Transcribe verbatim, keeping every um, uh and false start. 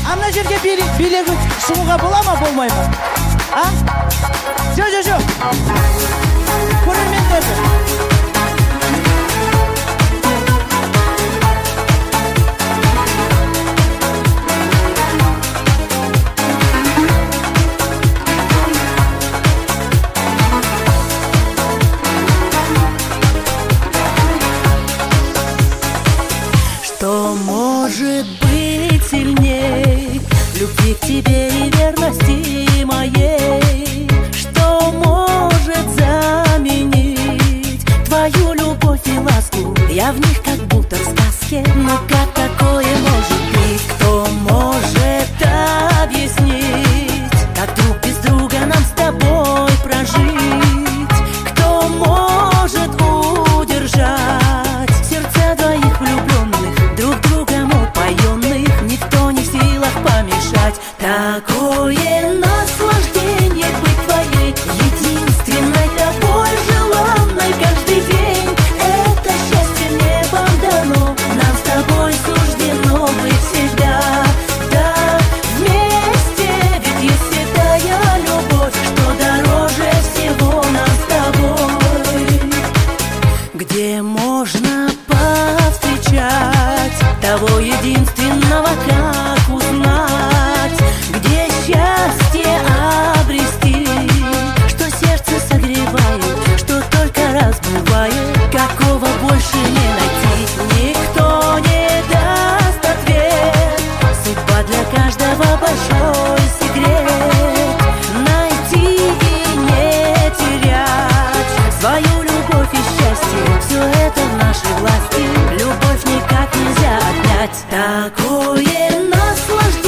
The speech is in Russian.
ана жерге билеги шығуға бола ма, болмай ма? А? Жо, жо, жо. Көрермендерді. Что может быть сильней любви к тебе и верности моей? Что может заменить твою любовь и ласку? Я в них как будто в сказке, но как такое может быть? Кто может объяснить, как друг без друга нам с тобой прожить? Кто может удержать сердца двоих влюбленных, друг другом упоенных? Никто не в силах помешать. Такое наслаждение быть твоей единственной, тобой желанной каждый день. Это счастье небом дано, нам с тобой суждено быть всегда. Да, вместе, ведь есть святая любовь, что дороже всего нам с тобой. Где можно повстречать того единственного, как узнать, где счастье обрести, что сердце согревает, что только раз бывает, какого больше не найти. Никто не даст ответ, судьба для каждого большой секрет. Найти и не терять свою любовь и счастье, все это в нашей власти, любовь никак нельзя отнять. Такое наслаждение